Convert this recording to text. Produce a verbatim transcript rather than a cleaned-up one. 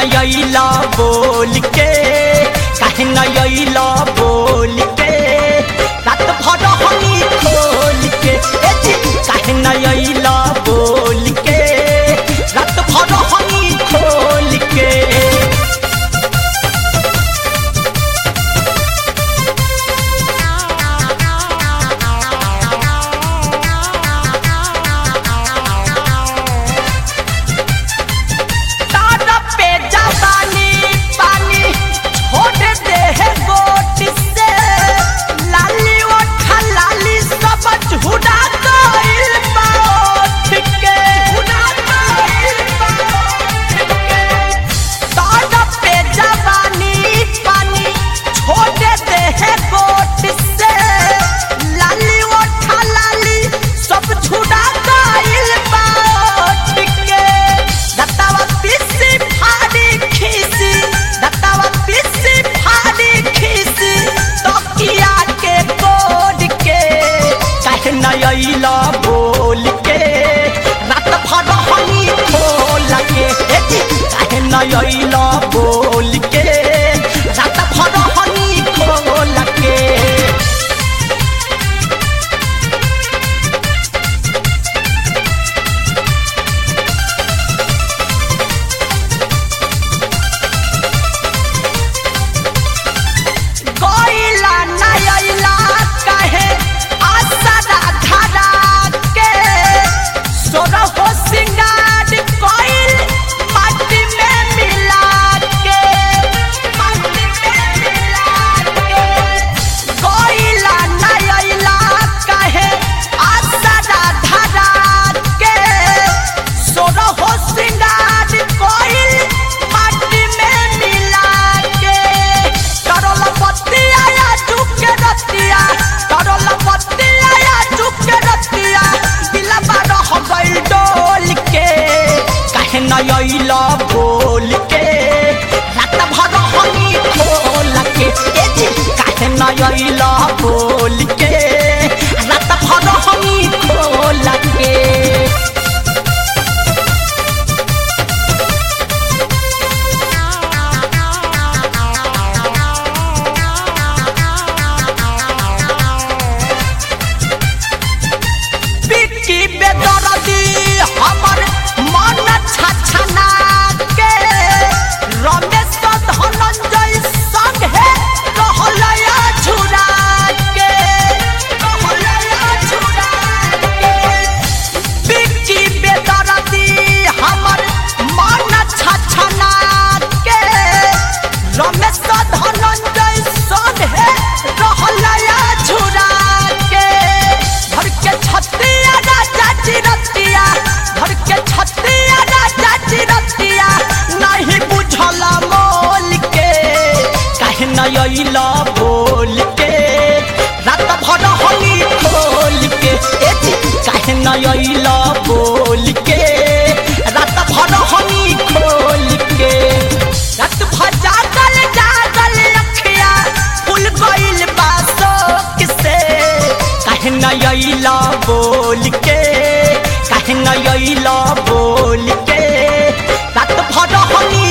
अइला बोल के काहे न अइला बोल के रात भर हनी खोल के ए जी काहे न अइला बोल के रात भर हनी खोल के अइला बोल के रात भर हनी खोल के काहे न अइला बोल के रात भर हनी खोल के गइला न अइला काहे आसरा हो सिंगार कोइल माटी में मिला के माटी में मिला के कोइला न अइला काहे आसरा धरा के सोरा हो सिंगार कोइल माटी में मिला के करला पतिया चुके रतिया करला पतिया चुके रतिया दिला बारो हो गइल डोल के काहे न अइला बोल के रात भर हनी खोल के ए जी काहे न अइला बोल के रात भर हनी खोल के बिक्की बेदर्दी हमर मन छछना के रमेश धनंजय संग है रहलया झुरा के रहलया झुरा के बिक्की बेदर्दी हमर मन छछना के रमेश धनंजय संग है रहलया झुरा के घर के छतिया राजा चिरतिया घर के छतिया राजा चिरतिया नहीं बुझला मोल के काहे न अइला बोल के रात भर हनी खोल के ए जी काहे न अइला बोल के रात भर हनी खोल के रात भर जागल जागल अखिया फूल गइल बासोक से काहे न अइला बोल के काहे न अइला बोल के रात भर हनी